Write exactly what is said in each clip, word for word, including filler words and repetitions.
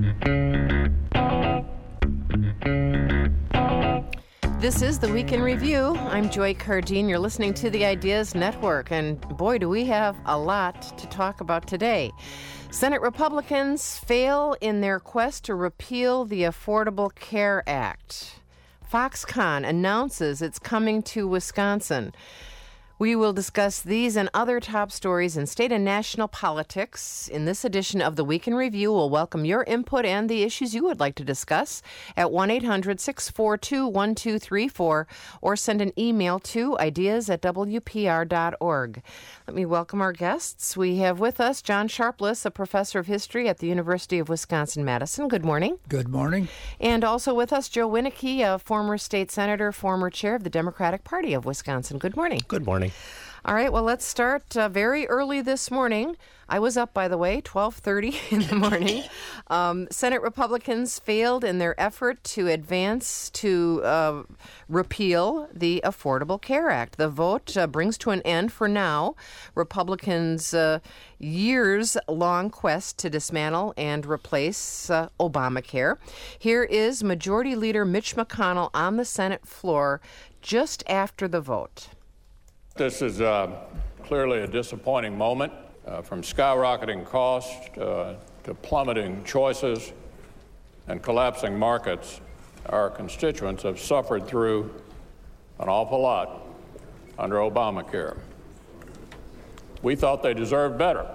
This is the Week in Review. I'm Joy Cardine. You're listening to the Ideas Network, and boy, do we have a lot to talk about today. Senate Republicans fail in their quest to repeal the Affordable Care Act. Foxconn announces it's coming to Wisconsin. We will discuss these and other top stories in state and national politics. In this edition of the Week in Review, we'll welcome your input and the issues you would like to discuss at one eight hundred six four two one two three four or send an email to ideas at w p r dot org. Let me welcome our guests. We have with us John Sharpless, a professor of history at the University of Wisconsin-Madison. Good morning. Good morning. And also with us, Joe Winnicke, a former state senator, former chair of the Democratic Party of Wisconsin. Good morning. Good morning. All right, well, let's start uh, very early this morning. I was up, by the way, twelve thirty in the morning. Um, Senate Republicans failed in their effort to advance to uh, repeal the Affordable Care Act. The vote uh, brings to an end, for now, Republicans' uh, years-long quest to dismantle and replace uh, Obamacare. Here is Majority Leader Mitch McConnell on the Senate floor just after the vote. This is uh, clearly a disappointing moment. Uh, from skyrocketing costs uh, to plummeting choices and collapsing markets, our constituents have suffered through an awful lot under Obamacare. We thought they deserved better.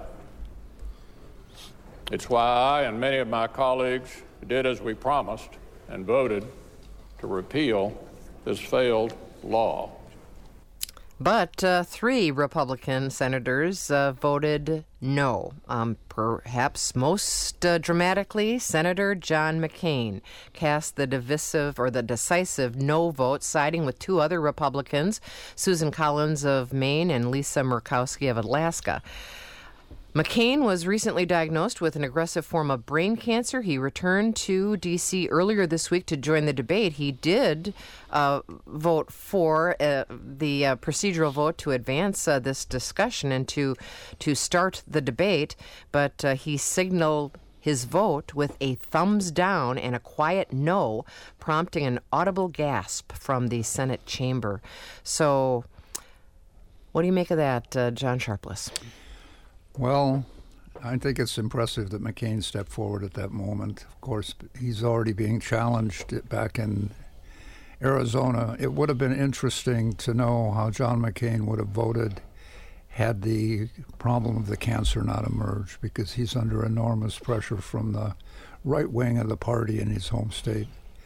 It's why I and many of my colleagues did as we promised and voted to repeal this failed law. But uh, three Republican senators uh, voted no. Um, perhaps most uh, dramatically, Senator John McCain cast the divisive or the decisive no vote, siding with two other Republicans, Susan Collins of Maine and Lisa Murkowski of Alaska. McCain was recently diagnosed with an aggressive form of brain cancer. He returned to D C earlier this week to join the debate. He did uh, vote for uh, the uh, procedural vote to advance uh, this discussion and to to start the debate, but uh, he signaled his vote with a thumbs down and a quiet no, prompting an audible gasp from the Senate chamber. So what do you make of that, uh, John Sharpless? Well, I think it's impressive that McCain stepped forward at that moment. Of course, he's already being challenged back in Arizona. It would have been interesting to know how John McCain would have voted had the problem of the cancer not emerged, because he's under enormous pressure from the right wing of the party in his home state.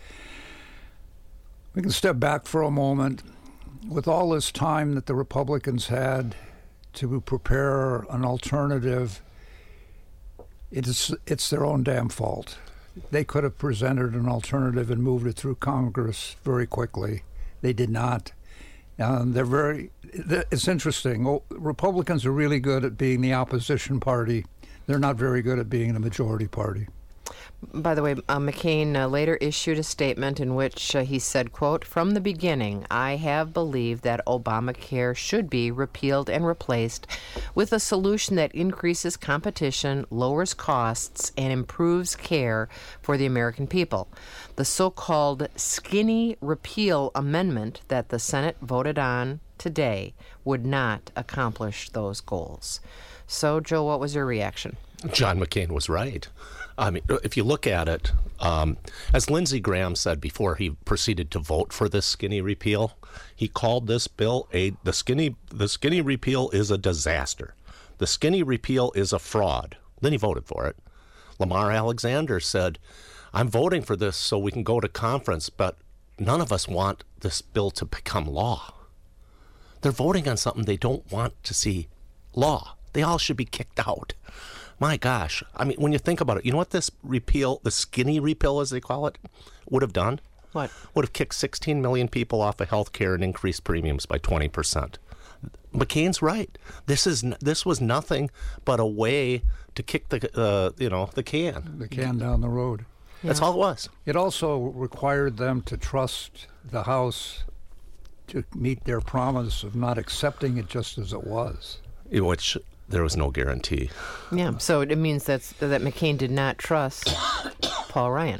We can step back for a moment. With all this time that the Republicans had to prepare an alternative, it's it's their own damn fault. They could have presented an alternative and moved it through Congress very quickly. They did not. Um, they're very. It's interesting. Republicans are really good at being the opposition party. They're not very good at being the majority party. By the way, uh, McCain uh, later issued a statement in which uh, he said, quote, "From the beginning, I have believed that Obamacare should be repealed and replaced with a solution that increases competition, lowers costs, and improves care for the American people. The so-called skinny repeal amendment that the Senate voted on today would not accomplish those goals." So, Joe, what was your reaction? John McCain was right. I mean, if you look at it, um, as Lindsey Graham said before he proceeded to vote for this skinny repeal, he called this bill a the skinny the skinny repeal is a disaster. The skinny repeal is a fraud. Then he voted for it. Lamar Alexander said, "I'm voting for this so we can go to conference, but none of us want this bill to become law." They're voting on something they don't want to see law. They all should be kicked out. My gosh. I mean, when you think about it, you know what this repeal, the skinny repeal as they call it, would have done? What? Would have kicked sixteen million people off of health care and increased premiums by twenty percent. McCain's right. This is this was nothing but a way to kick the uh, you know the can. The can down the road. That's Yeah. all it was. It also required them to trust the House to meet their promise of not accepting it just as it was. Which there was no guarantee. Yeah, so it means that's, that McCain did not trust Paul Ryan.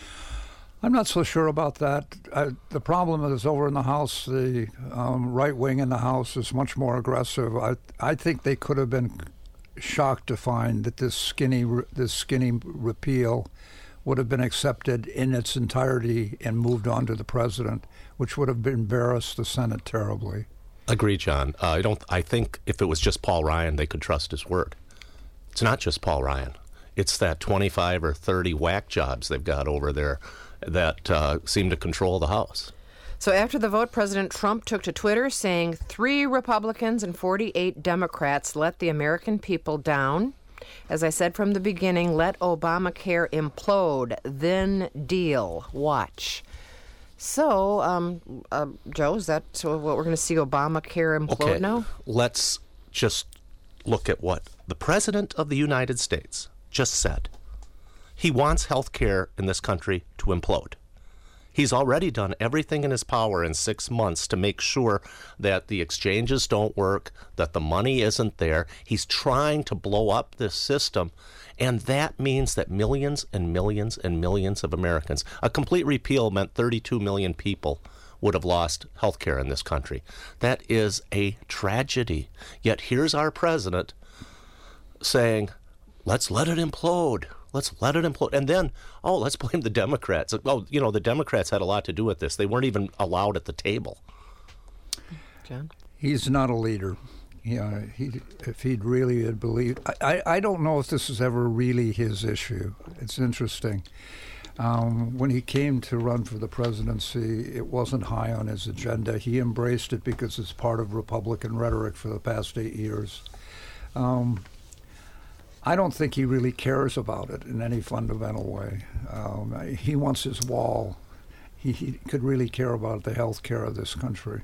I'm not so sure about that. I, the problem is over in the House, the um, right wing in the House is much more aggressive. I I think they could have been shocked to find that this skinny this skinny repeal would have been accepted in its entirety and moved on to the president, which would have embarrassed the Senate terribly. Agree, John. Uh, I don't. I think if it was just Paul Ryan, they could trust his word. It's not just Paul Ryan. It's that twenty-five or thirty whack jobs they've got over there that uh, seem to control the House. So after the vote, President Trump took to Twitter saying three Republicans and forty-eight Democrats let the American people down. As I said from the beginning, let Obamacare implode, then deal. Watch. So, um, uh, Joe, is that what we're going to see, Obamacare implode okay. now? Let's just look at what the President of the United States just said. He wants health care in this country to implode. He's already done everything in his power in six months to make sure that the exchanges don't work, that the money isn't there. He's trying to blow up this system, and that means that millions and millions and millions of Americans, a complete repeal meant thirty-two million people would have lost health care in this country. That is a tragedy. Yet here's our president saying, let's let it implode. Let's let it implode. And then, oh, let's blame the Democrats. Oh, you know, the Democrats had a lot to do with this. They weren't even allowed at the table. John? He's not a leader. Yeah, he, if he'd really had believed. I, I don't know if this is ever really his issue. It's interesting. Um, when he came to run for the presidency, it wasn't high on his agenda. He embraced it because it's part of Republican rhetoric for the past eight years. Um, I don't think he really cares about it in any fundamental way. Um, he wants his wall. He, he could really care about the health care of this country.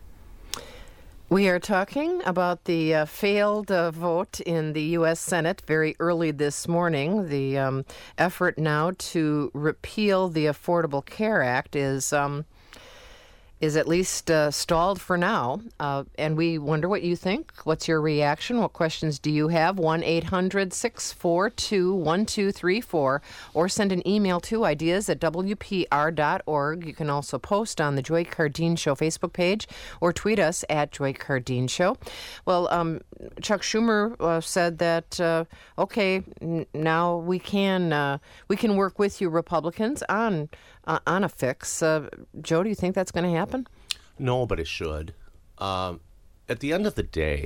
We are talking about the uh, failed uh, vote in the U S Senate very early this morning. The um, effort now to repeal the Affordable Care Act is um, is at least uh, stalled for now. Uh, and we wonder what you think. What's your reaction? What questions do you have? one eight hundred six four two one two three four or send an email to ideas at w p r dot org. You can also post on the Joy Cardeen Show Facebook page or tweet us at Joy Cardeen Show. Well, um, Chuck Schumer uh, said that, uh, okay, n- now we can uh, we can work with you Republicans on uh, on a fix. Uh, Joe, do you think that's going to happen? No, but it should. Um, at the end of the day,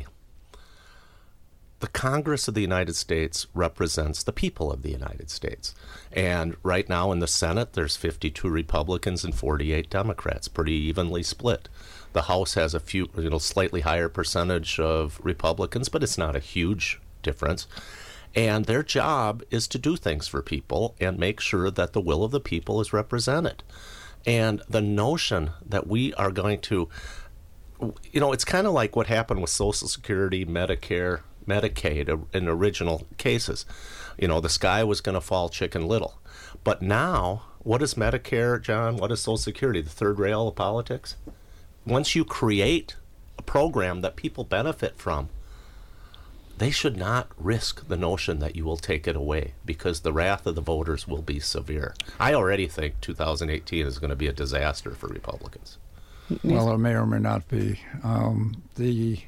the Congress of the United States represents the people of the United States. And right now in the Senate, there's fifty-two Republicans and forty-eight Democrats, pretty evenly split. The House has a few, you know, slightly higher percentage of Republicans, but it's not a huge difference. And their job is to do things for people and make sure that the will of the people is represented. And the notion that we are going to, you know, it's kind of like what happened with Social Security, Medicare, Medicaid in original cases. You know, the sky was going to fall Chicken Little. But now, what is Medicare, John? What is Social Security? The third rail of politics? Once you create a program that people benefit from, they should not risk the notion that you will take it away, because the wrath of the voters will be severe. I already think two thousand eighteen is going to be a disaster for Republicans. Well, it may or may not be. Um, the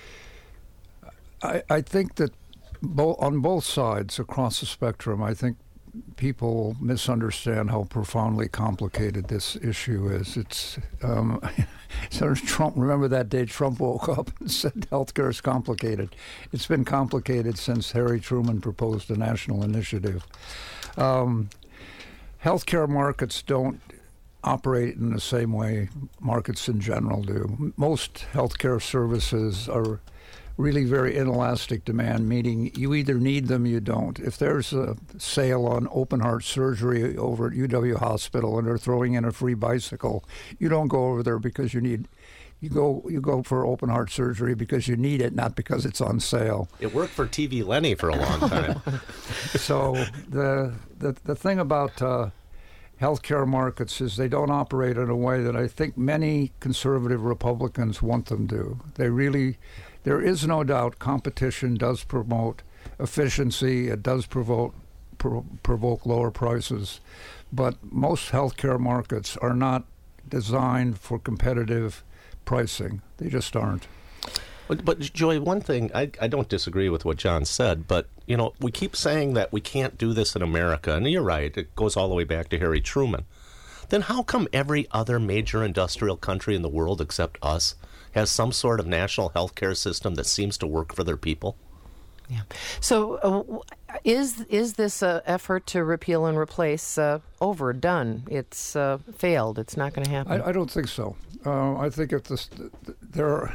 I, I think that bo- on both sides across the spectrum, I think people misunderstand how profoundly complicated this issue is. It's um, so Trump. Remember that day Trump woke up and said healthcare is complicated. It's been complicated since Harry Truman proposed a national initiative. Um, healthcare markets don't operate in the same way markets in general do. Most healthcare services are really very inelastic demand, meaning you either need them, you don't. If there's a sale on open heart surgery over at U W Hospital and they're throwing in a free bicycle, you don't go over there because you need. You go you go for open heart surgery because you need it, not because it's on sale. It worked for T V Lenny for a long time. So the the the thing about uh, healthcare markets is they don't operate in a way that I think many conservative Republicans want them to. They really. There is no doubt competition does promote efficiency. It does promote pro- provoke lower prices. But most healthcare markets are not designed for competitive pricing. They just aren't. But, but Joy, one thing, I, I don't disagree with what John said, but, you know, we keep saying that we can't do this in America, and you're right, it goes all the way back to Harry Truman. Then how come every other major industrial country in the world except us has some sort of national health care system that seems to work for their people? Yeah. So uh, is is this uh, effort to repeal and replace uh, over, done? It's uh, failed. It's not going to happen. I, I don't think so. Uh, I think if this, there are,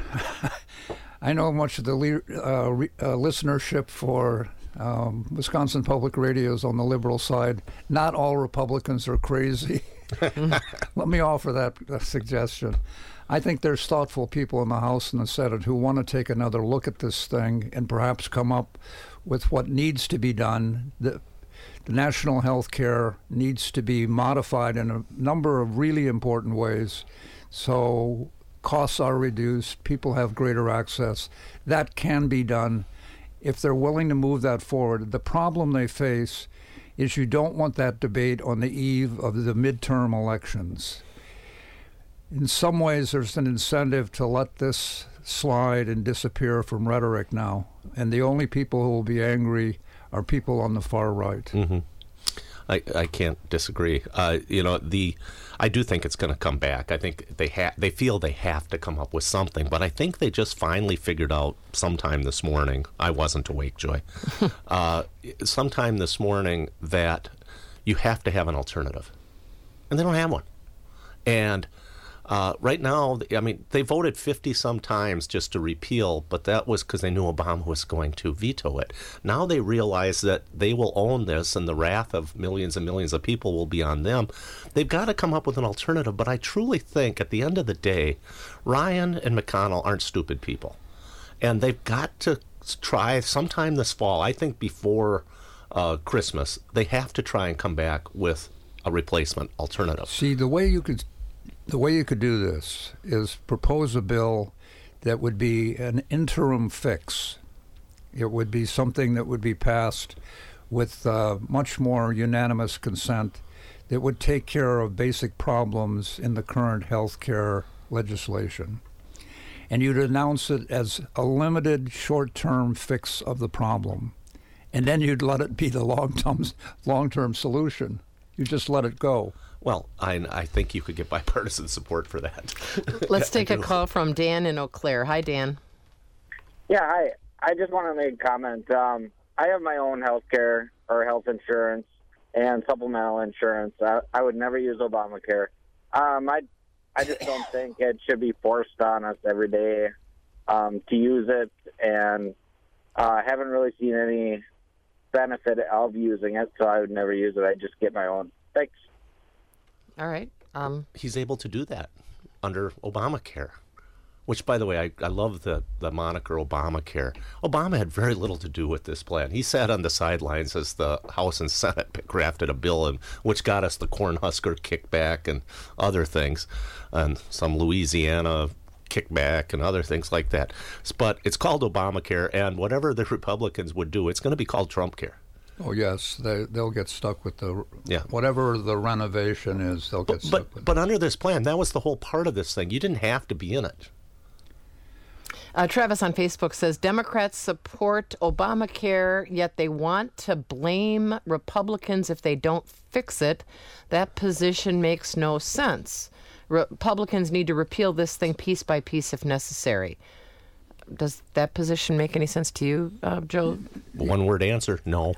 I know much of the le- uh, re- uh, listenership for um, Wisconsin Public Radio is on the liberal side. Not all Republicans are crazy. Let me offer that uh, suggestion. I think there's thoughtful people in the House and the Senate who want to take another look at this thing and perhaps come up with what needs to be done. The, the national health care needs to be modified in a number of really important ways so costs are reduced, people have greater access. That can be done if they're willing to move that forward. The problem they face is you don't want that debate on the eve of the midterm elections. In some ways, there's an incentive to let this slide and disappear from rhetoric now. And the only people who will be angry are people on the far right. Mm-hmm. I, I can't disagree. Uh, you know, the I do think it's going to come back. I think they ha- they feel they have to come up with something, but I think they just finally figured out sometime this morning. I wasn't awake, Joy. uh, sometime this morning that you have to have an alternative, and they don't have one. And Uh, right now, I mean, they voted fifty-some times just to repeal, but that was because they knew Obama was going to veto it. Now they realize that they will own this, and the wrath of millions and millions of people will be on them. They've got to come up with an alternative, but I truly think at the end of the day, Ryan and McConnell aren't stupid people. And they've got to try sometime this fall, I think before uh, Christmas, they have to try and come back with a replacement alternative. See, the way you could... The way you could do this is propose a bill that would be an interim fix. It would be something that would be passed with uh, much more unanimous consent that would take care of basic problems in the current health care legislation. And you'd announce it as a limited short-term fix of the problem. And then you'd let it be the long-term, long-term solution. You just let it go. Well, I, I think you could get bipartisan support for that. Let's take a call from Dan in Eau Claire. Hi, Dan. Yeah, hi. I just want to make a comment. Um, I have my own health care or health insurance and supplemental insurance. I, I would never use Obamacare. Um, I, I just don't think it should be forced on us every day um, to use it, and I uh, haven't really seen any benefit of using it, so I would never use it. I just get my own. Thanks. All right. Um, He's able to do that under Obamacare, which, by the way, I, I love the, the moniker Obamacare. Obama had very little to do with this plan. He sat on the sidelines as the House and Senate crafted a bill in, which got us the Cornhusker kickback and other things, and some Louisiana kickback and other things like that. But it's called Obamacare, and whatever the Republicans would do, it's going to be called Trump care. Oh, yes. They, they'll get stuck with the, yeah. whatever the renovation is, they'll get but, stuck but, with But under this plan, that was the whole part of this thing. You didn't have to be in it. Uh, Travis on Facebook says, Democrats support Obamacare, yet they want to blame Republicans if they don't fix it. That position makes no sense. Republicans need to repeal this thing piece by piece if necessary. Does that position make any sense to you, uh, Joe? One word answer, no.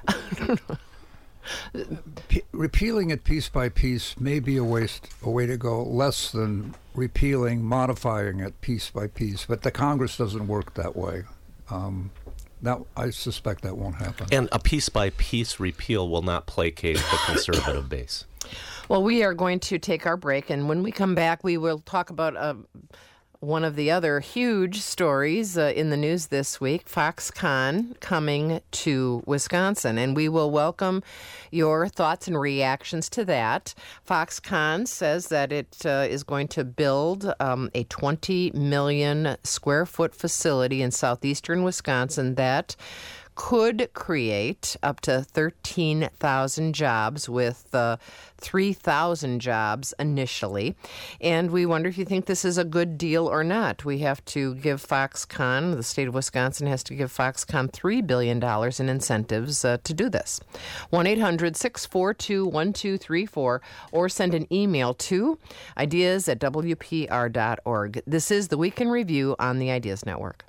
P- repealing it piece by piece may be a waste, a way to go, less than repealing, modifying it piece by piece. But the Congress doesn't work that way. Um, that I suspect that won't happen. And a piece by piece repeal will not placate the conservative base. Well, we are going to take our break, and when we come back, we will talk about uh, one of the other huge stories uh, in the news this week, Foxconn coming to Wisconsin, and we will welcome your thoughts and reactions to that. Foxconn says that it uh, is going to build um, a twenty million square foot facility in southeastern Wisconsin that could create up to thirteen thousand jobs, with uh, three thousand jobs initially. And we wonder if you think this is a good deal or not. We have to give Foxconn, the state of Wisconsin has to give Foxconn three billion dollars in incentives uh, to do this. one eight hundred six four two one two three four or send an email to ideas at w p r dot org. This is the Week in Review on the Ideas Network.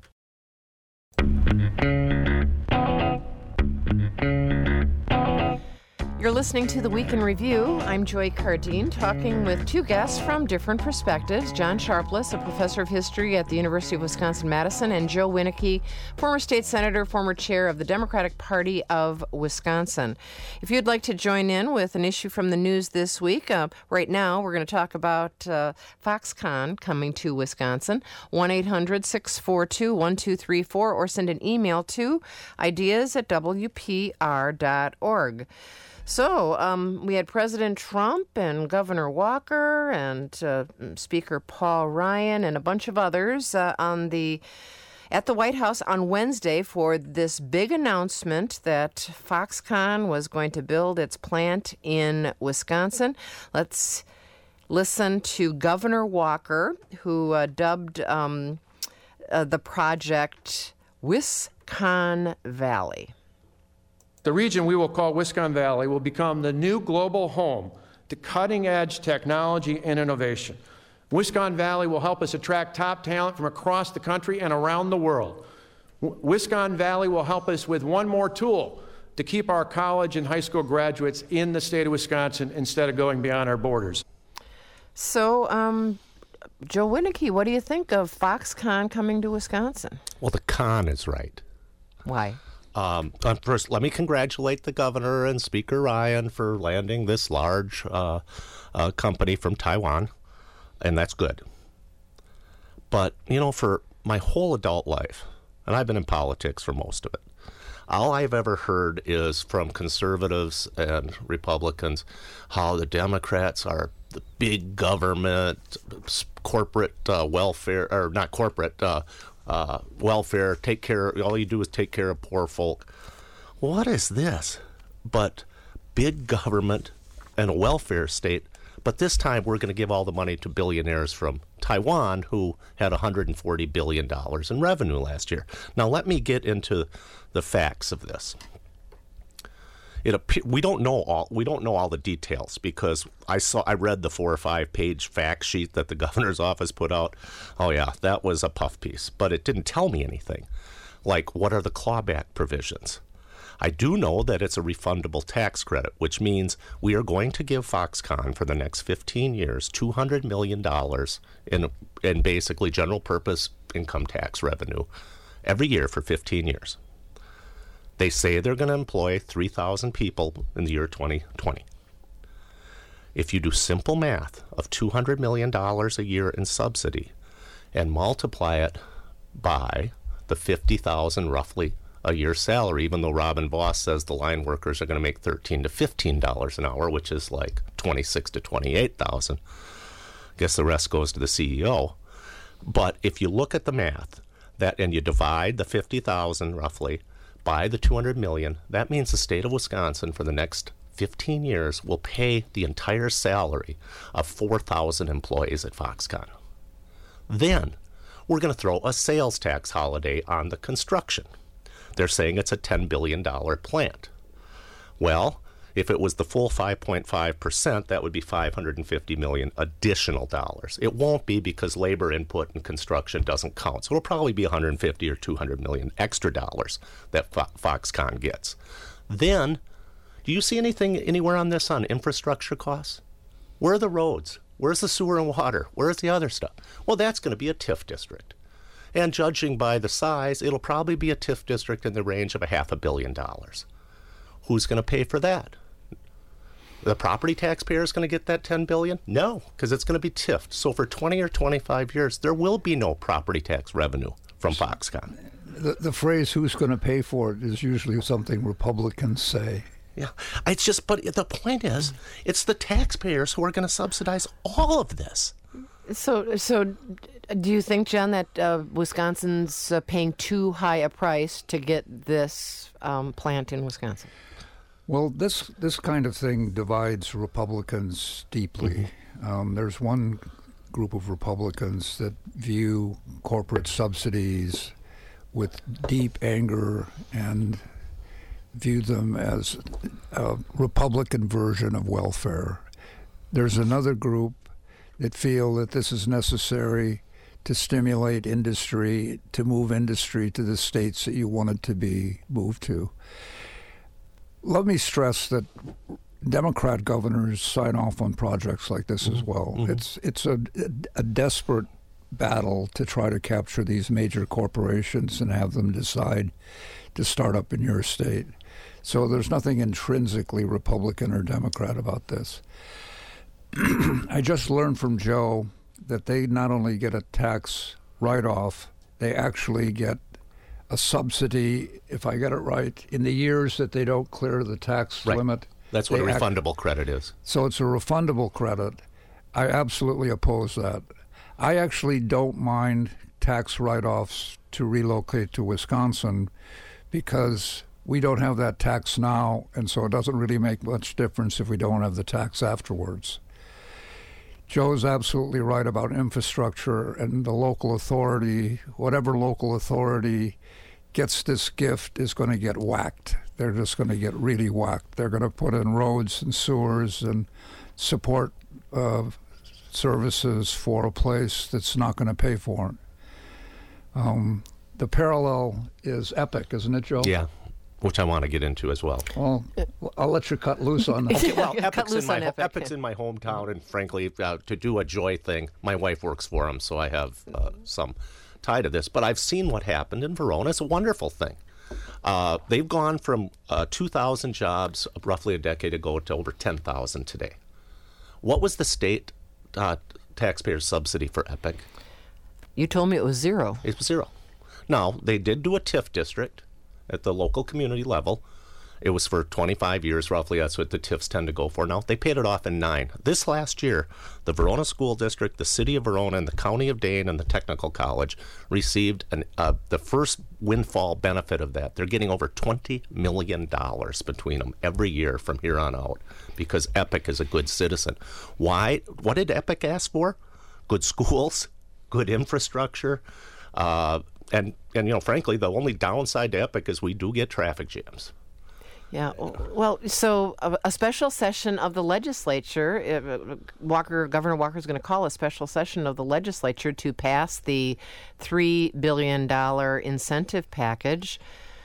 You're listening to The Week in Review. I'm Joy Cardine, talking with two guests from different perspectives. John Sharpless, a professor of history at the University of Wisconsin-Madison, and Joe Winnecke, former state senator, former chair of the Democratic Party of Wisconsin. If you'd like to join in with an issue from the news this week, uh, right now we're going to talk about uh, Foxconn coming to Wisconsin. one eight hundred six four two one two three four or send an email to ideas at w p r dot org. So um, we had President Trump and Governor Walker and uh, Speaker Paul Ryan and a bunch of others uh, on the at the White House on Wednesday for this big announcement that Foxconn was going to build its plant in Wisconsin. Let's listen to Governor Walker, who uh, dubbed um, uh, the project Wisconn Valley. The region we will call Wisconn Valley will become the new global home to cutting-edge technology and innovation. Wisconn Valley will help us attract top talent from across the country and around the world. Wisconn Valley will help us with one more tool to keep our college and high school graduates in the state of Wisconsin instead of going beyond our borders. So, um, Joe Winnecke, what do you think of Foxconn coming to Wisconsin? Well, the con is right. Why? Um, first, let me congratulate the governor and Speaker Ryan for landing this large uh, uh, company from Taiwan, and that's good. But, you know, for my whole adult life, and I've been in politics for most of it, all I've ever heard is from conservatives and Republicans how the Democrats are the big government, corporate uh, welfare, or not corporate, uh, Uh, welfare, take care, all you do is take care of poor folk. What is this but big government and a welfare state? But this time we're going to give all the money to billionaires from Taiwan who had one hundred forty billion dollars in revenue last year. Now let me get into the facts of this. It we don't know all we don't know all the details because I saw I read the four or five page fact sheet that the governor's office put out. Oh yeah, that was a puff piece, but it didn't tell me anything. Like, what are the clawback provisions? I do know that it's a refundable tax credit, which means we are going to give Foxconn for the next fifteen years two hundred million dollars in in basically general purpose income tax revenue every year for fifteen years. They say they're going to employ three thousand people in the year twenty twenty. If you do simple math of two hundred million dollars a year in subsidy and multiply it by the fifty thousand roughly a year salary, even though Robin Voss says the line workers are going to make thirteen to fifteen dollars an hour, which is like twenty-six to twenty-eight thousand. Guess the rest goes to the C E O. But if you look at the math that and you divide the fifty thousand roughly by the two hundred million, that means the state of Wisconsin for the next fifteen years will pay the entire salary of four thousand employees at Foxconn. Then we're going to throw a sales tax holiday on the construction. They're saying it's a ten billion dollars plant. Well, if it was the full five point five percent, that would be five hundred fifty million dollars additional dollars. It won't be because labor input in construction doesn't count. So it'll probably be one hundred fifty or two hundred million extra dollars that Fo- Foxconn gets. Then, do you see anything anywhere on this on infrastructure costs? Where are the roads? Where's the sewer and water? Where's the other stuff? Well, that's going to be a T I F district. And judging by the size, it'll probably be a T I F district in the range of a half a billion dollars. Who's going to pay for that? The property taxpayer is going to get that ten billion dollars? No, because it's going to be T I F. So for twenty or twenty-five years, there will be no property tax revenue from Foxconn. The, the phrase "who's going to pay for it" is usually something Republicans say. Yeah, it's just, but the point is, it's the taxpayers who are going to subsidize all of this. So, so do you think, John, that uh, Wisconsin's uh, paying too high a price to get this um, plant in Wisconsin? Well, this this kind of thing divides Republicans deeply. Mm-hmm. Um, there's one group of Republicans that view corporate subsidies with deep anger and view them as a Republican version of welfare. There's another group that feel that this is necessary to stimulate industry, to move industry to the states that you want it to be moved to. Let me stress that Democrat governors sign off on projects like this mm-hmm. as well. Mm-hmm. It's it's a, a desperate battle to try to capture these major corporations and have them decide to start up in your state. So there's nothing intrinsically Republican or Democrat about this. I just learned from Joe that they not only get a tax write-off, they actually get a subsidy, if I get it right, in the years that they don't clear the tax right. limit. That's what a act- refundable credit is. So it's a refundable credit. I absolutely oppose that. I actually don't mind tax write-offs to relocate to Wisconsin because we don't have that tax now, and so it doesn't really make much difference if we don't have the tax afterwards. Joe's absolutely right about infrastructure and the local authority. Whatever local authority gets this gift is going to get whacked. They're just going to get really whacked. They're going to put in roads and sewers and support uh, services for a place that's not going to pay for it. Um, the parallel is Epic, isn't it, Joe? Yeah, which I want to get into as well. Well, I'll let you cut loose on that. Okay, well, Cut Epic's, loose in my, on Epic. Epic's in my hometown, and frankly, uh, to do a Joy thing, my wife works for them, so I have uh, some tie to this. But I've seen what happened in Verona. It's a wonderful thing. Uh, they've gone from uh, two thousand jobs roughly a decade ago to over ten thousand today. What was the state uh, taxpayer subsidy for Epic? You told me it was zero. It was zero. Now, they did do a T I F district at the local community level. It was for twenty-five years, roughly. That's what the T I Fs tend to go for now. They paid it off in nine. This last year, the Verona School District, the City of Verona, and the County of Dane and the Technical College received an, uh, the first windfall benefit of that. They're getting over twenty million dollars between them every year from here on out because Epic is a good citizen. Why? What did Epic ask for? Good schools, good infrastructure, uh, and, and, you know, frankly, the only downside to Epic is we do get traffic jams. Yeah, well, so a, a special session of the legislature, uh, Walker, Governor Walker is going to call a special session of the legislature to pass the three billion dollars incentive package,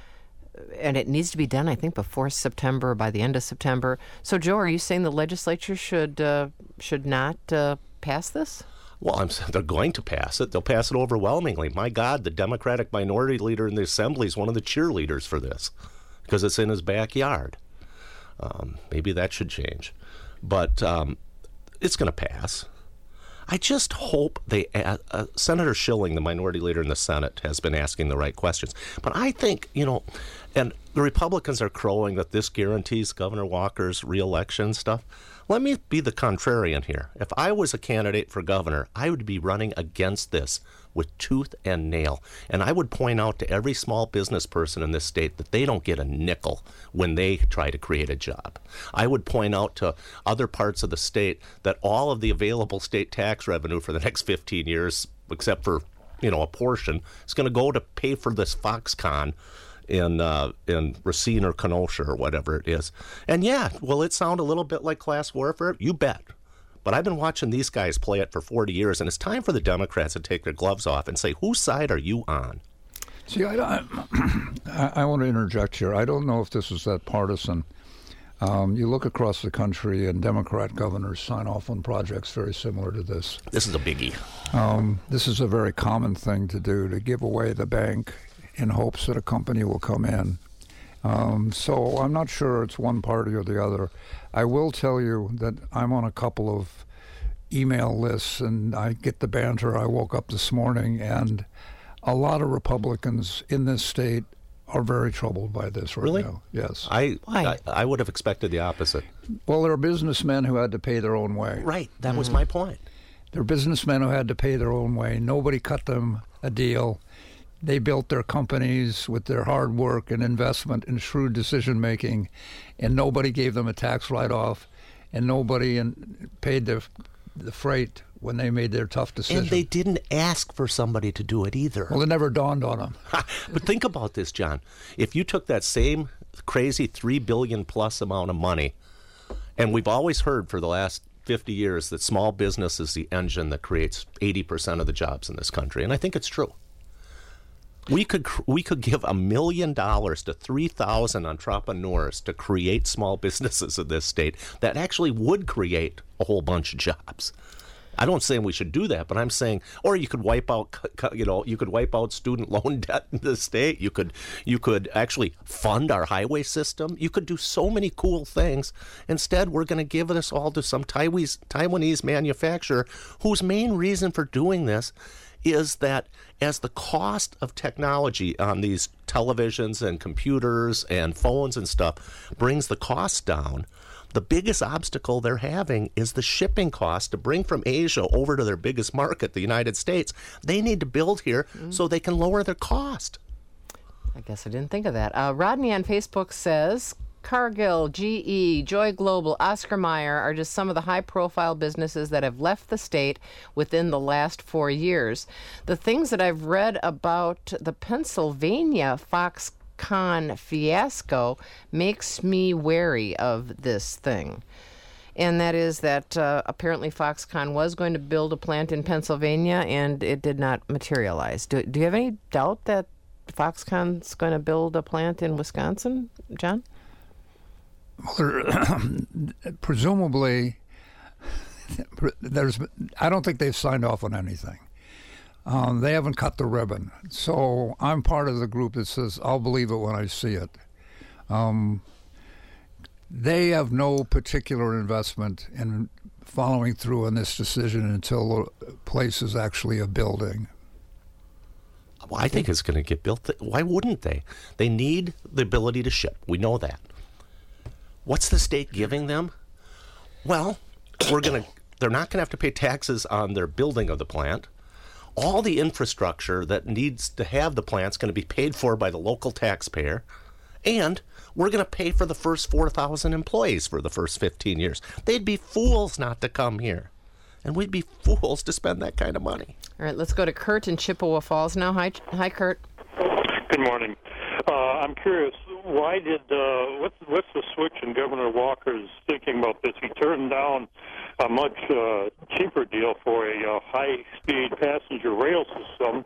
and it needs to be done, I think, before September, by the end of September. So, Joe, are you saying the legislature should uh, should not uh, pass this? Well, I'm, they're going to pass it. They'll pass it overwhelmingly. My God, the Democratic minority leader in the Assembly is one of the cheerleaders for this, because it's in his backyard. Um, maybe that should change. But um, it's going to pass. I just hope they... Uh, uh, Senator Schilling, the minority leader in the Senate, has been asking the right questions. But I think, you know, and the Republicans are crowing that this guarantees Governor Walker's re-election stuff. Let me be the contrarian here. If I was a candidate for governor, I would be running against this with tooth and nail. And I would point out to every small business person in this state that they don't get a nickel when they try to create a job. I would point out to other parts of the state that all of the available state tax revenue for the next fifteen years, except for, you know, a portion, is going to go to pay for this Foxconn in uh, in Racine or Kenosha or whatever it is. And yeah, will it sound a little bit like class warfare? You bet. But I've been watching these guys play it for forty years, and it's time for the Democrats to take their gloves off and say, whose side are you on? See, I, I, I want to interject here. I don't know if this is that partisan. Um, you look across the country, and Democrat governors sign off on projects very similar to this. This is a biggie. Um, this is a very common thing to do, to give away the bank in hopes that a company will come in. Um, so I'm not sure it's one party or the other. I will tell you that I'm on a couple of email lists, and I get the banter. I woke up this morning, and a lot of Republicans in this state are very troubled by this right really? now. Yes. I, Why? I I would have expected the opposite. Well, there are businessmen who had to pay their own way. Right. That Mm-hmm. was my point. They're businessmen who had to pay their own way. Nobody cut them a deal. They built their companies with their hard work and investment and shrewd decision-making, and nobody gave them a tax write-off, and nobody in, paid the, the freight when they made their tough decision. And they didn't ask for somebody to do it either. Well, it never dawned on them. But think about this, John. If you took that same crazy three billion dollars plus amount of money, and we've always heard for the last fifty years that small business is the engine that creates eighty percent of the jobs in this country, and I think it's true. We could we could give a million dollars to three thousand entrepreneurs to create small businesses in this state that actually would create a whole bunch of jobs. I don't say we should do that, but I'm saying, or you could wipe out, you know, you could wipe out student loan debt in the state. You could, you could actually fund our highway system. You could do so many cool things. Instead, we're going to give this all to some Taiwanese, Taiwanese manufacturer whose main reason for doing this is that as the cost of technology on these televisions and computers and phones and stuff brings the cost down, the biggest obstacle they're having is the shipping cost to bring from Asia over to their biggest market, the United States. They need to build here mm. so they can lower their cost. I guess I didn't think of that. Uh, Rodney on Facebook says, Cargill, G E, Joy Global, Oscar Mayer are just some of the high-profile businesses that have left the state within the last four years. The things that I've read about the Pennsylvania Foxconn fiasco makes me wary of this thing. And that is that uh, apparently Foxconn was going to build a plant in Pennsylvania, and it did not materialize. Do, do you have any doubt that Foxconn's going to build a plant in Wisconsin, John? Well, presumably, there's. I don't think they've signed off on anything. Um, they haven't cut the ribbon. So I'm part of the group that says, I'll believe it when I see it. Um, they have no particular investment in following through on this decision until the place is actually a building. Well, I think it's going to get built. Why wouldn't they? They need the ability to ship. We know that. What's the state giving them? Well, we're going to. They're not going to have to pay taxes on their building of the plant. All the infrastructure that needs to have the plant's going to be paid for by the local taxpayer, and we're going to pay for the first four thousand employees for the first fifteen years. They'd be fools not to come here, and we'd be fools to spend that kind of money. All right, let's go to Kurt in Chippewa Falls now. Hi, hi, Kurt. Good morning. Uh, I'm curious, why did, uh, what's, what's the switch in Governor Walker's thinking about this? He turned down a much uh, cheaper deal for a uh, high-speed passenger rail system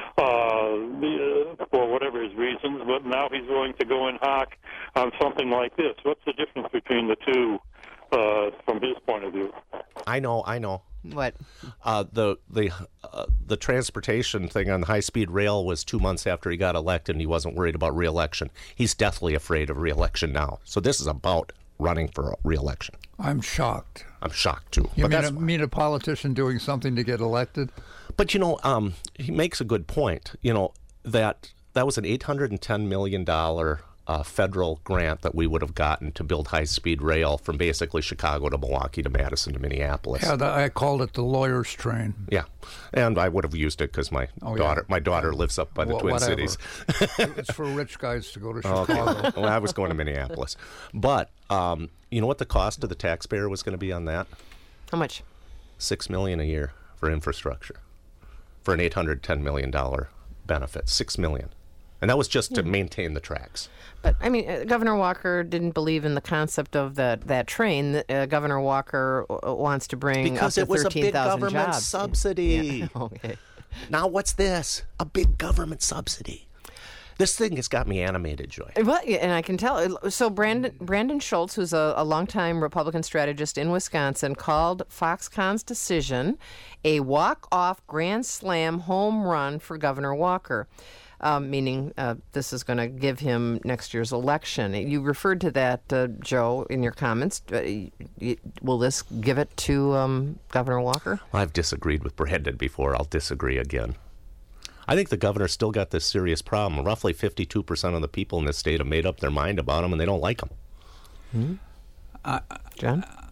uh, for whatever his reasons, but now he's willing to go in hock on something like this. What's the difference between the two uh, from his point of view? I know, I know. What? Uh, the the uh, the transportation thing on the high-speed rail was two months after he got elected, and he wasn't worried about re-election. He's deathly afraid of re-election now. So this is about running for re-election. I'm shocked. I'm shocked, too. You but mean, that's a, mean a politician doing something to get elected? But, you know, um, he makes a good point, you know, that that was an eight hundred ten million dollars uh, federal grant that we would have gotten to build high-speed rail from basically Chicago to Milwaukee to Madison to Minneapolis. Yeah, the, I called it the lawyer's train. Yeah, and I would have used it because my oh, daughter yeah. my daughter lives up by the well, Twin whatever. Cities. It's for rich guys to go to Chicago. Okay. Well, I was going to Minneapolis. But um, you know what the cost to the taxpayer was going to be on that? How much? Six million dollars a year for infrastructure, for an eight hundred ten million dollars benefit. Six million dollars. And that was just to maintain the tracks. But, I mean, uh, Governor Walker didn't believe in the concept of that, that train. Uh, Governor Walker uh, wants to bring because up to it was a big government jobs. subsidy. Yeah. Okay. Now what's this? A big government subsidy. This thing has got me animated, Joy. Well, yeah, and I can tell. So Brandon Brandon Schultz, who's a, a longtime Republican strategist in Wisconsin, called Foxconn's decision a walk-off grand slam home run for Governor Walker. Um, meaning uh, this is going to give him next year's election. You referred to that, uh, Joe, in your comments. Uh, y- will this give it to um, Governor Walker? Well, I've disagreed with Brandon before. I'll disagree again. I think the governor's still got this serious problem. Roughly fifty-two percent of the people in this state have made up their mind about him, and they don't like him. Hmm? I, John?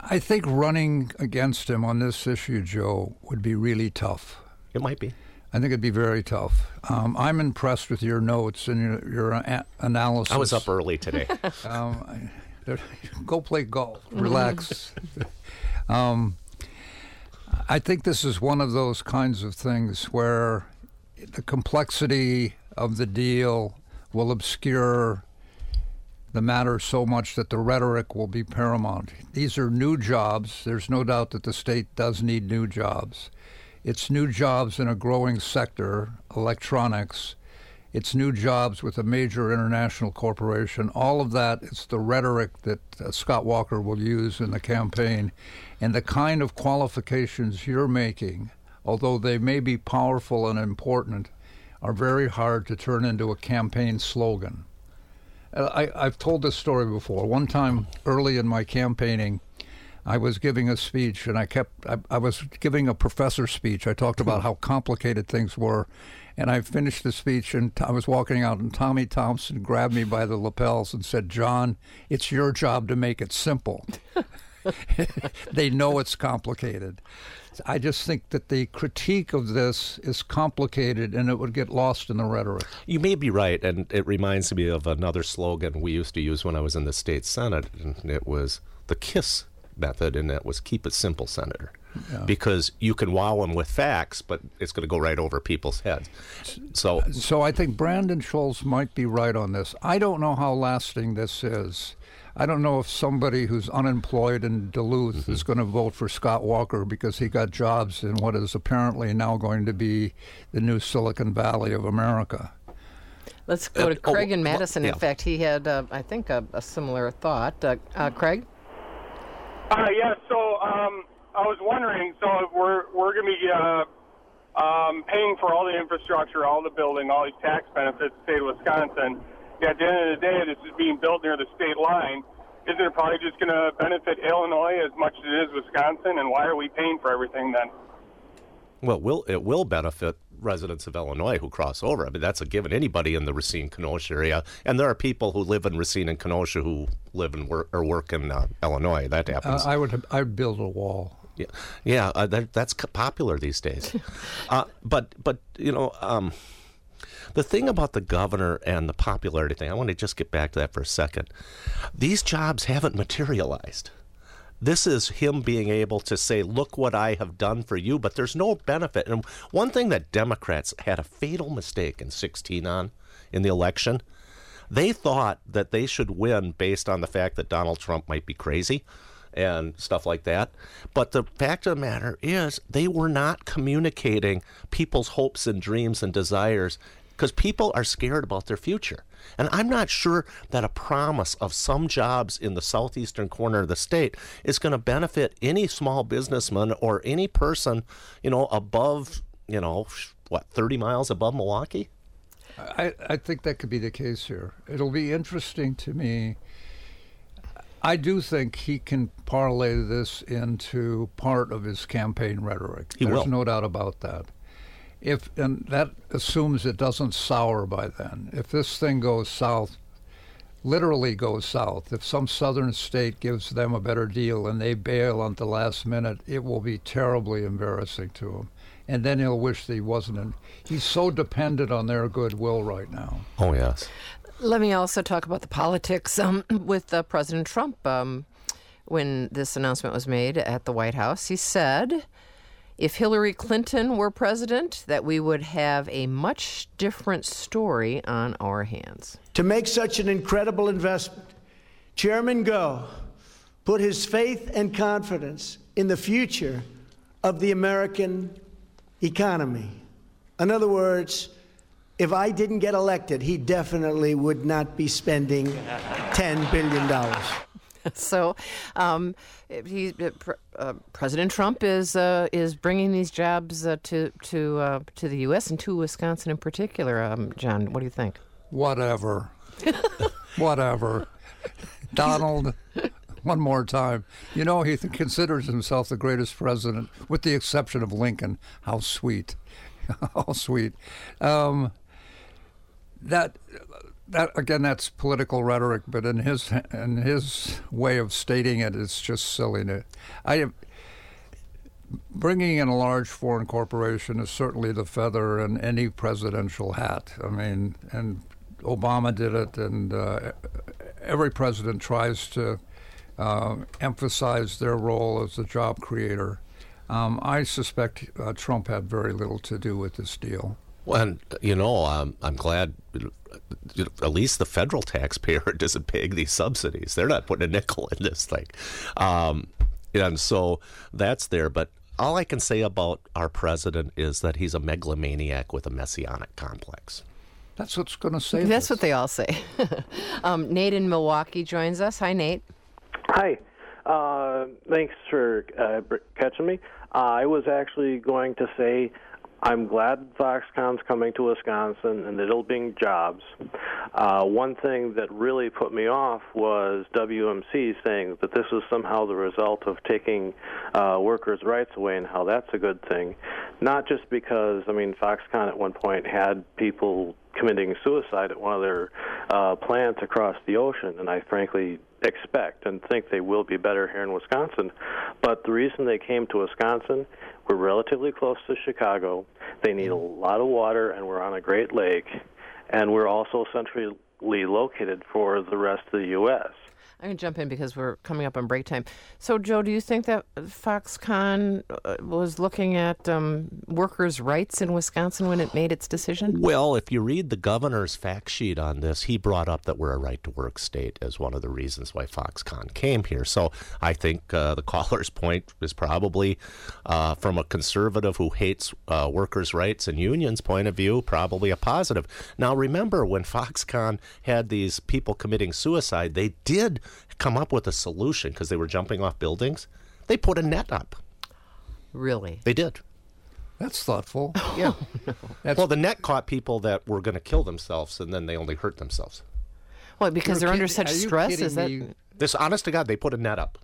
I think running against him on this issue, Joe, would be really tough. It might be. I think it'd be very tough. Um, I'm impressed with your notes and your, your a- analysis. I was up early today. um, I, go play golf. Relax. um, I think this is one of those kinds of things where the complexity of the deal will obscure the matter so much that the rhetoric will be paramount. These are new jobs. There's no doubt that the state does need new jobs. It's new jobs in a growing sector, electronics. It's new jobs with a major international corporation. All of that is the rhetoric that uh, Scott Walker will use in the campaign. And the kind of qualifications you're making, although they may be powerful and important, are very hard to turn into a campaign slogan. Uh, I, I've told this story before. One time early in my campaigning, I was giving a speech, and I kept, I, I was giving a professor speech. I talked about how complicated things were, and I finished the speech, and I was walking out, and Tommy Thompson grabbed me by the lapels and said, "John, it's your job to make it simple." They know it's complicated. I just think that the critique of this is complicated, and it would get lost in the rhetoric. You may be right, and it reminds me of another slogan we used to use when I was in the state Senate, and it was the KISS method, and that was keep it simple, Senator. Yeah. Because you can wow them with facts, but it's going to go right over people's heads. So, so I think Brandon Schultz might be right on this. I don't know how lasting this is. I don't know if somebody who's unemployed in Duluth mm-hmm. is going to vote for Scott Walker because he got jobs in what is apparently now going to be the new Silicon Valley of America. Let's go to uh, Craig oh, in Madison. yeah. In fact, he had, uh, I think, a, a similar thought. Uh, uh, Craig? Uh, yeah, so um, I was wondering, so we're we're going to be uh, um, paying for all the infrastructure, all the building, all these tax benefits, the state of Wisconsin. At the end of the day, this is being built near the state line. Isn't it probably just going to benefit Illinois as much as it is Wisconsin? And why are we paying for everything then? Well, will it will benefit residents of Illinois who cross over. I mean, that's a given. Anybody in the Racine-Kenosha area. And there are people who live in Racine and Kenosha who live and work, or work in uh, Illinois. That happens. Uh, I would I'd build a wall. Yeah, yeah, uh, that, that's popular these days. uh, but, but you know... Um, The thing about the governor and the popularity thing, I want to just get back to that for a second. These jobs haven't materialized. This is him being able to say, look what I have done for you, but there's no benefit. And one thing that Democrats had a fatal mistake in sixteen on in the election, they thought that they should win based on the fact that Donald Trump might be crazy and stuff like that. But the fact of the matter is they were not communicating people's hopes and dreams and desires, because people are scared about their future. And I'm not sure that a promise of some jobs in the southeastern corner of the state is going to benefit any small businessman or any person, you know, above, you know, what, thirty miles above Milwaukee? I, I think that could be the case here. It'll be interesting to me. I do think he can parlay this into part of his campaign rhetoric. He There's will. no doubt about that. If and that assumes it doesn't sour by then. If this thing goes south, literally goes south, if some southern state gives them a better deal and they bail at the last minute, it will be terribly embarrassing to him. And then he'll wish that he wasn't in. He's so dependent on their goodwill right now. Oh, yes. Let me also talk about the politics um, with uh, President Trump. Um, when this announcement was made at the White House, he said, if Hillary Clinton were president, that we would have a much different story on our hands. To make such an incredible investment, Chairman Goh put his faith and confidence in the future of the American economy. In other words, if I didn't get elected, he definitely would not be spending ten billion dollars. So, um, he, uh, President Trump is uh, is bringing these jobs uh, to to uh, to the U S and to Wisconsin in particular. Um, John, what do you think? Whatever, whatever. Donald, one more time. You know, he th- considers himself the greatest president, with the exception of Lincoln. How sweet, how sweet. Um, that. that again, that's political rhetoric, but in his in his way of stating it, it's just silly. To, I bringing in a large foreign corporation is certainly the feather in any presidential hat. I mean, and Obama did it, and uh, every president tries to uh, emphasize their role as a job creator. Um, I suspect uh, Trump had very little to do with this deal. Well, and, you know, um, I'm glad at least the federal taxpayer isn't paying these subsidies. They're not putting a nickel in this thing. Um, and so that's there. But all I can say about our president is that he's a megalomaniac with a messianic complex. That's what's going to say. That's this. what they all say. um, Nate in Milwaukee joins us. Hi, Nate. Hi. Uh, thanks for uh, catching me. Uh, I was actually going to say I'm glad Foxconn's coming to Wisconsin and that it'll bring jobs. Uh, one thing that really put me off was W M C saying that this was somehow the result of taking uh, workers' rights away and how that's a good thing. Not just because, I mean, Foxconn at one point had people committing suicide at one of their uh, plants across the ocean, and I frankly expect and think they will be better here in Wisconsin. But the reason they came to Wisconsin, we're relatively close to Chicago. They need a lot of water, and we're on a great lake, and we're also centrally located for the rest of the U S I'm going to jump in because we're coming up on break time. So, Joe, do you think that Foxconn was looking at um, workers' rights in Wisconsin when it made its decision? Well, if you read the governor's fact sheet on this, he brought up that we're a right-to-work state as one of the reasons why Foxconn came here. So I think uh, the caller's point is probably, uh, from a conservative who hates uh, workers' rights and unions' point of view, probably a positive. Now, remember, when Foxconn had these people committing suicide, they did come up with a solution because they were jumping off buildings. They put a net up. Really? They did. That's thoughtful. Yeah. no. That's, well, the net caught people that were going to kill themselves, and then they only hurt themselves. Well, because You're they're under kidding- such are you stress. kidding Is that? me? This, honest to God, they put a net up.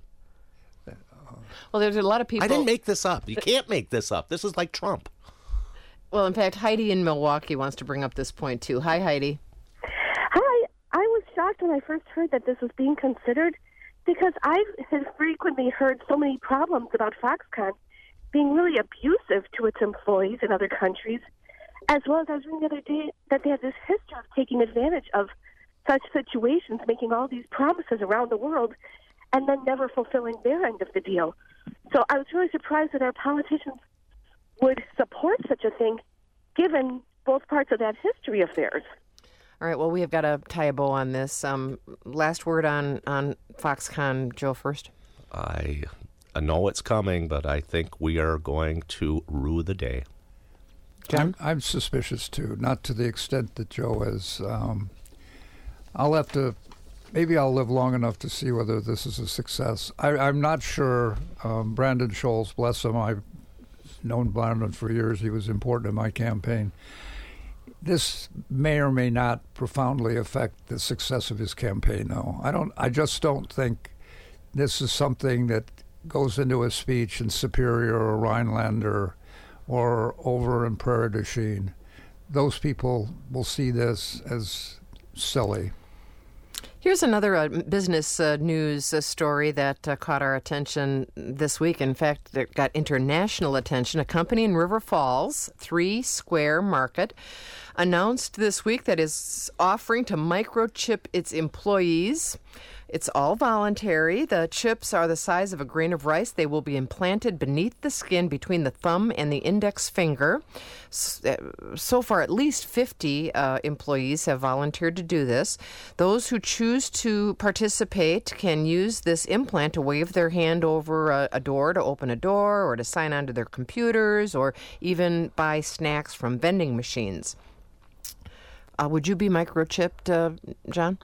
Well, there's a lot of people. I didn't make this up. You can't make this up. This is like Trump. Well, in fact, Heidi in Milwaukee wants to bring up this point too. Hi, Heidi. Hi. I was shocked when I first heard that this was being considered because I have frequently heard so many problems about Foxconn being really abusive to its employees in other countries, as well as I was reading the other day that they have this history of taking advantage of such situations, making all these promises around the world, and then never fulfilling their end of the deal. So I was really surprised that our politicians would support such a thing, given both parts of that history of theirs. All right, well, we have got to tie a bow on this. Um, last word on, on Foxconn, Joe, first. I, I know it's coming, but I think we are going to rue the day. I'm, I'm suspicious, too, not to the extent that Joe is. Um, I'll have to, maybe I'll live long enough to see whether this is a success. I, I'm not sure. Um, Brandon Scholes, bless him, I've known Brandon for years. He was important in my campaign. This may or may not profoundly affect the success of his campaign, though. I don't. I just don't think this is something that goes into a speech in Superior or Rhinelander or over in Prairie du Chien. Those people will see this as silly. Here's another uh, business uh, news uh, story that uh, caught our attention this week. In fact, it got international attention. A company in River Falls, Three Square Market, announced this week that is offering to microchip its employees. It's all voluntary. The chips are the size of a grain of rice. They will be implanted beneath the skin between the thumb and the index finger. So far, at least fifty uh, employees have volunteered to do this. Those who choose to participate can use this implant to wave their hand over a, a door to open a door or to sign onto their computers or even buy snacks from vending machines. Uh, would you be microchipped, uh, John?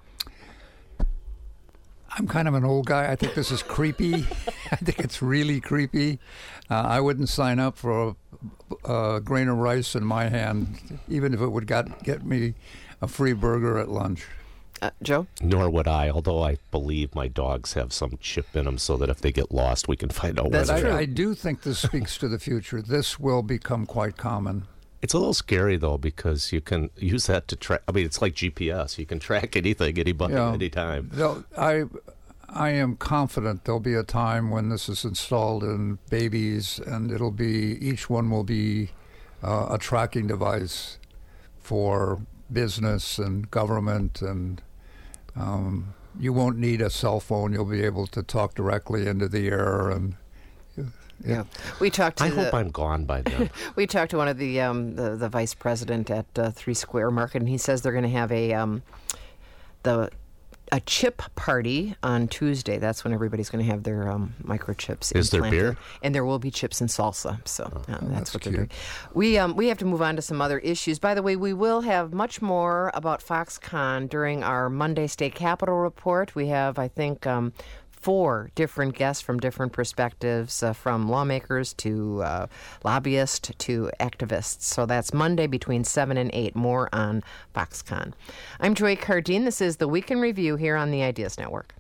I'm kind of an old guy. I think this is creepy. I think it's really creepy. Uh, I wouldn't sign up for a, a grain of rice in my hand, even if it would got, get me a free burger at lunch. Uh, Joe? Nor would I, although I believe my dogs have some chip in them so that if they get lost, we can find out That's where they true. are. I do think this speaks to the future. This will become quite common. It's a little scary, though, because you can use that to track. I mean, it's like G P S. You can track anything, anybody, Yeah. anytime. They'll- I, I am confident there'll be a time when this is installed in babies, and it'll be each one will be uh, a tracking device for business and government, and um, you won't need a cell phone. You'll be able to talk directly into the air, and Yeah, we talked to I the, hope I'm gone by then. we talked to one of the um, the, the vice president at uh, Three Square Market, and he says they're going to have a um, the a chip party on Tuesday. That's when everybody's going to have their um, microchips. Is there implanted. beer? And there will be chips and salsa. So um, that's, that's what cute. they're doing. We um, we have to move on to some other issues. By the way, we will have much more about Foxconn during our Monday State Capitol report. We have, I think. Um, Four different guests from different perspectives, uh, from lawmakers to uh, lobbyists to activists. So that's Monday between seven and eight. More on Foxconn. I'm Joy Cardine. This is the Week in Review here on the Ideas Network.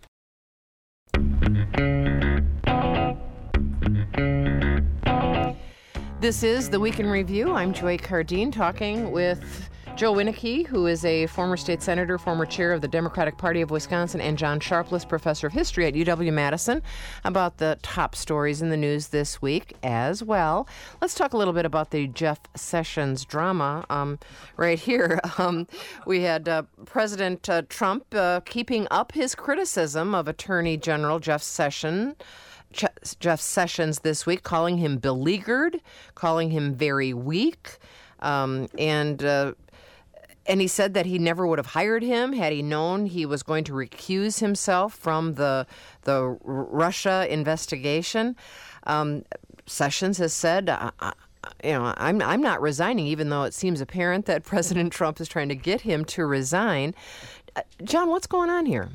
This is the Week in Review. I'm Joy Cardine, talking with Joe Winnicke, who is a former state senator, former chair of the Democratic Party of Wisconsin, and John Sharpless, professor of history at U W-Madison, about the top stories in the news this week as well. Let's talk a little bit about the Jeff Sessions drama um, right here. Um, we had uh, President uh, Trump uh, keeping up his criticism of Attorney General Jeff Sessions. Jeff Sessions this week, calling him beleaguered, calling him very weak, um, and uh, and he said that he never would have hired him had he known he was going to recuse himself from the the Russia investigation. Um, Sessions has said, uh, you know, I'm I'm not resigning, even though it seems apparent that President Trump is trying to get him to resign. Uh, John, what's going on here?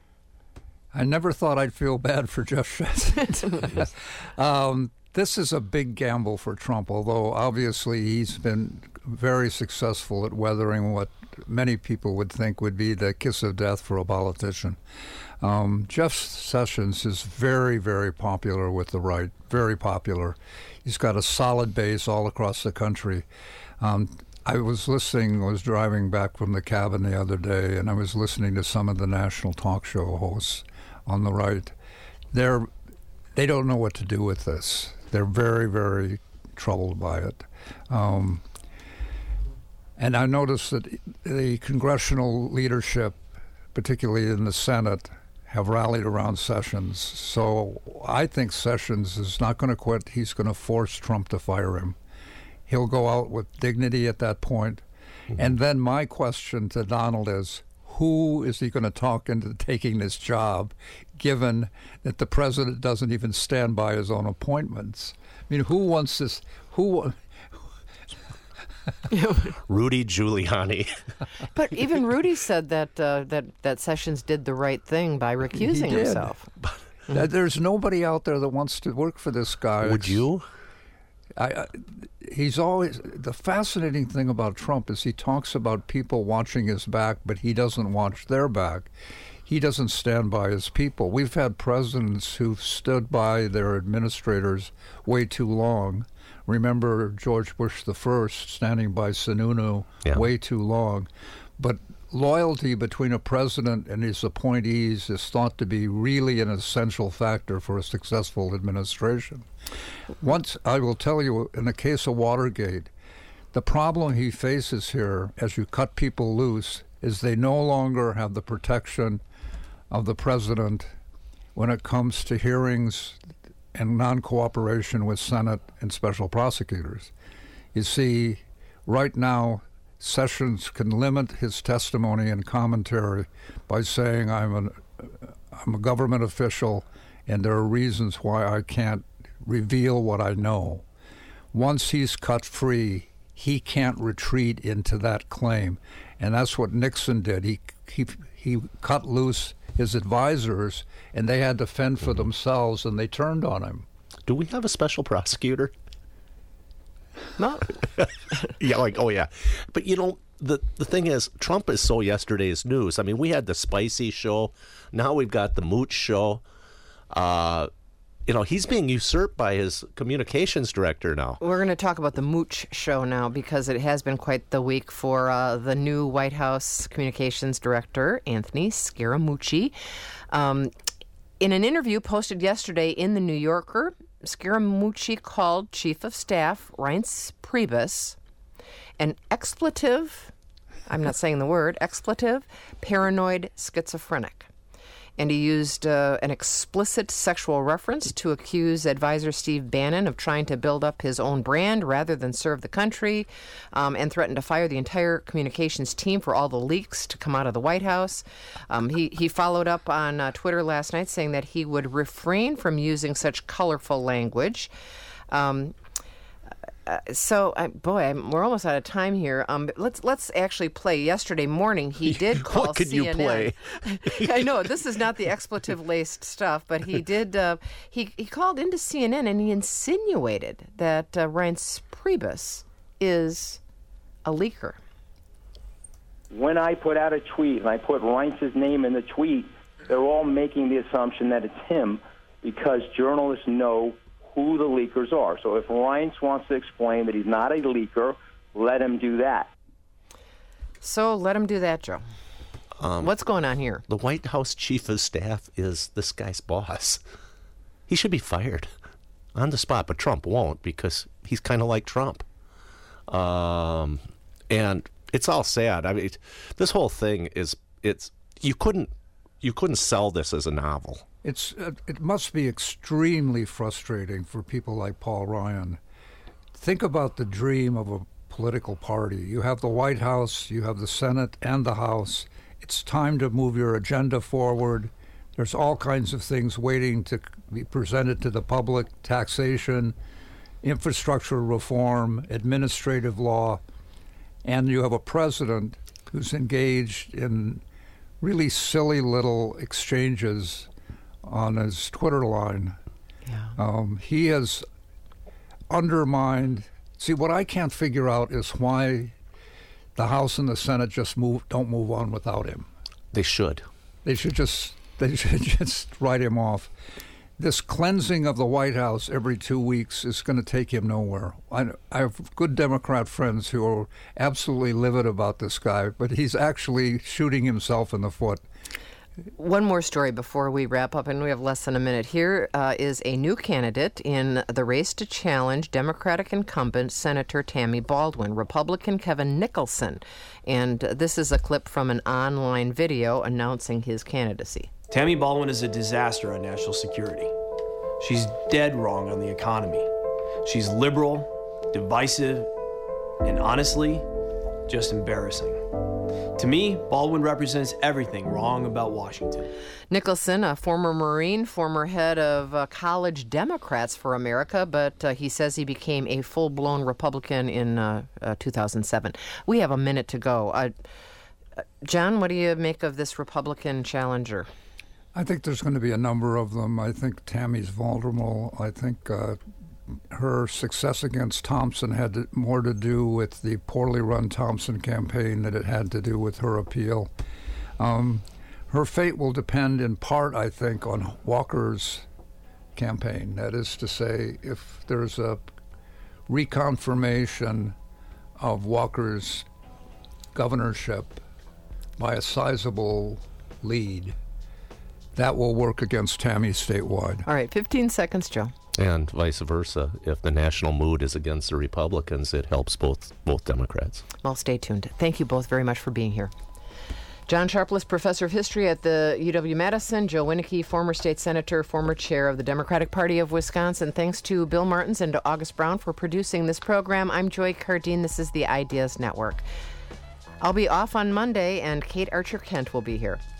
I never thought I'd feel bad for Jeff Sessions. um, this is a big gamble for Trump, although obviously he's been very successful at weathering what many people would think would be the kiss of death for a politician. Um, Jeff Sessions is very, very popular with the right, very popular. He's got a solid base all across the country. Um, I was listening, I was driving back from the cabin the other day, and I was listening to some of the national talk show hosts on the right. They're, they don't know what to do with this. They're very, very troubled by it. Um, and I noticed that the congressional leadership, particularly in the Senate, have rallied around Sessions. So I think Sessions is not going to quit. He's going to force Trump to fire him. He'll go out with dignity at that point. Mm-hmm. And then my question to Donald is, who is he going to talk into taking this job, given that the president doesn't even stand by his own appointments? I mean, who wants this? Who? Rudy Giuliani. But even Rudy said that uh, that that Sessions did the right thing by recusing He did. himself. Mm-hmm. There's nobody out there that wants to work for this guy. Would It's, you? I, I, he's always, the fascinating thing about Trump is he talks about people watching his back, but he doesn't watch their back. He doesn't stand by his people. We've had presidents who've stood by their administrators way too long. Remember George Bush the First standing by Sununu Yeah. way too long. But loyalty between a president and his appointees is thought to be really an essential factor for a successful administration. Once, I will tell you, in the case of Watergate, the problem he faces here, as you cut people loose, is they no longer have the protection of the president when it comes to hearings and non-cooperation with Senate and special prosecutors. You see, right now, Sessions can limit his testimony and commentary by saying, I'm, an, I'm a government official and there are reasons why I can't reveal what I know. Once he's cut free, he can't retreat into that claim. And that's what Nixon did. He, he, he cut loose his advisors, and they had to fend for themselves, and they turned on him. Do we have a special prosecutor? No. Yeah, like, oh, yeah. But, you know, the, the thing is, Trump is so yesterday's news. I mean, we had the spicy show. Now we've got the mooch show. Uh, you know, he's being usurped by his communications director now. We're going to talk about the Mooch show now because it has been quite the week for uh, the new White House communications director, Anthony Scaramucci. Um, in an interview posted yesterday in The New Yorker, Scaramucci called Chief of Staff Reince Priebus an expletive, I'm not saying the word, expletive, paranoid schizophrenic. And he used uh, an explicit sexual reference to accuse advisor Steve Bannon of trying to build up his own brand rather than serve the country, um, and threatened to fire the entire communications team for all the leaks to come out of the White House. Um, he, he followed up on uh, Twitter last night saying that he would refrain from using such colorful language. Um, Uh, so, uh, boy, I'm, we're almost out of time here. Um, let's let's actually play. Yesterday morning, he did call what could C N N. you play? I know this is not the expletive-laced stuff, but he did. Uh, he he called into C N N and he insinuated that uh, Reince Priebus is a leaker. When I put out a tweet and I put Reince's name in the tweet, they're all making the assumption that it's him because journalists know who the leakers are. So if Reince wants to explain that he's not a leaker, let him do that. So let him do that, Joe. Um, What's going on here? The White House Chief of Staff is this guy's boss. He should be fired on the spot, but Trump won't because he's kind of like Trump. Um, and it's all sad. I mean, it, this whole thing is, it's, you couldn't, you couldn't sell this as a novel. It's uh, it must be extremely frustrating for people like Paul Ryan. Think about the dream of a political party. You have the White House, you have the Senate and the House. It's time to move your agenda forward. There's all kinds of things waiting to be presented to the public: taxation, infrastructure reform, administrative law. And you have a president who's engaged in really silly little exchanges on his Twitter line. Yeah. Um, he has undermined. See, what I can't figure out is why the House and the Senate just move don't move on without him. They should. They should just they should just write him off. This cleansing of the White House every two weeks is going to take him nowhere. I, I have good Democrat friends who are absolutely livid about this guy, but he's actually shooting himself in the foot. One more story before we wrap up, and we have less than a minute. Here uh, is a new candidate in the race to challenge Democratic incumbent Senator Tammy Baldwin, Republican Kevin Nicholson. And uh, this is a clip from an online video announcing his candidacy. Tammy Baldwin is a disaster on national security. She's dead wrong on the economy. She's liberal, divisive, and honestly, just embarrassing. To me, Baldwin represents everything wrong about Washington. Nicholson, a former Marine, former head of uh, College Democrats for America, but uh, he says he became a full-blown Republican in uh, uh, two thousand seven. We have a minute to go. Uh, uh, John, what do you make of this Republican challenger? I think there's going to be a number of them. I think Tammy's vulnerable. I think uh, her success against Thompson had to, more to do with the poorly run Thompson campaign than it had to do with her appeal. Um, her fate will depend in part, I think, on Walker's campaign. That is to say, if there's a reconfirmation of Walker's governorship by a sizable lead, that will work against Tammy statewide. All right, fifteen seconds, Joe. And vice versa. If the national mood is against the Republicans, it helps both both Democrats. Well, stay tuned. Thank you both very much for being here. John Sharpless, professor of history at the U W-Madison. Joe Winnicke, former state senator, former chair of the Democratic Party of Wisconsin. Thanks to Bill Martins and to August Brown for producing this program. I'm Joy Cardine. This is the Ideas Network. I'll be off on Monday, and Kate Archer-Kent will be here.